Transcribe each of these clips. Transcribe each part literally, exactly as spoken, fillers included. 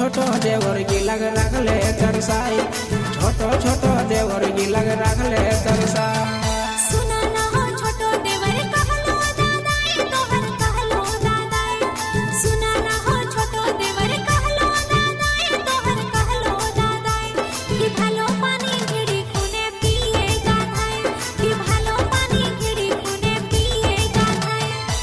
छोटो देवर की लग रखले तरसाई, छोटो छोटो देवर की लग रखले तरसाई। सुना ना हो छोटो देवर कहलो दादाई, तोहर कहलो दादाई। सुना ना हो छोटो देवर कहलो दादाई, तोहर कहलो दादाई। कि भालो पानी घिड़ी कुने पिए गाधाई, कि भालो पानी घिड़ी कुने पिए गाधाई।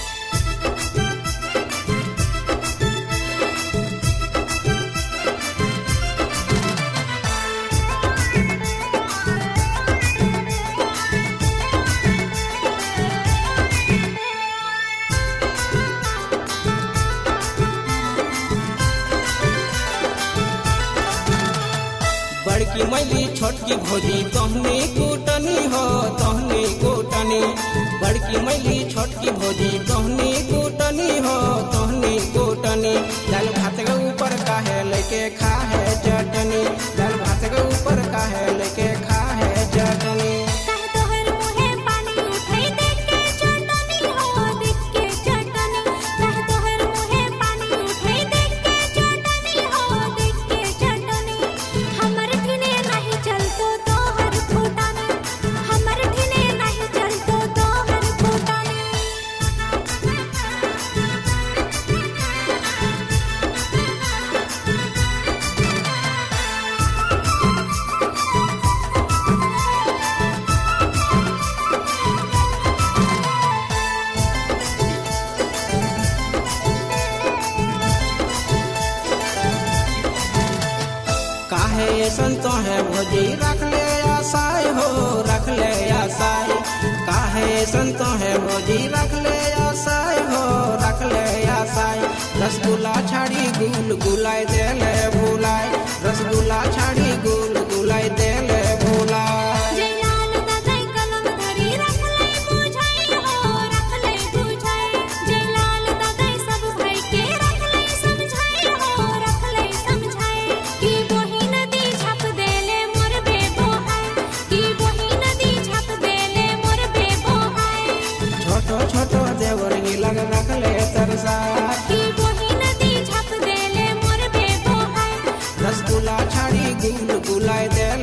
बड़की मैली छोटकी भौजी तोहनी कूटनी हो, तोहनी कूटनी। बड़की मैली छोटकी भौजी तोहनी कूटनी हो, तोहनी कूटनी। दाल भात के ऊपर काहे लेके खा है चटनी, दाल भात के ऊपर काहे लेके खा है चटनी। काहे तोहर मुहे पानी उठई देख के चटनी हो, देख के चटनी। काहे तोहर मुहे पानी उठई देख के चटनी हो, देख के चटनी। हमर ठिने नहीं चलतो तोहर फूटानी, हमर ठिने नहीं चलतो तोहर फूटानी। काहे ऐसन तो है भौजी रख ले आसाई हो, रख ले आसाई। काहे ऐसन तो है भौजी रख ले आसाई हो, रख ले आसाई। रसगुल्ला छाड़ी गुल गुलाई दे ले भुलाई, रसगुल्ला छाड़ी गुल गुलाई दे ले भुलाई। जय लाल दादाई कलम धरी रख ले बुझाई हो, रख ले बुझाई। जय लाल दादाई सब भाई के रख ले समझाई हो, रख ले समझाई। कि वही नदी छाप देले मोर बेबो है, कि वही नदी छाप देले मोर बेबो है। छोटो छोटो देवर की लग रख ले तरसाई, कि वही नदी छाप देले मोर बेबो है। रसगुल्ला छाड़ी गुल गुलाई दे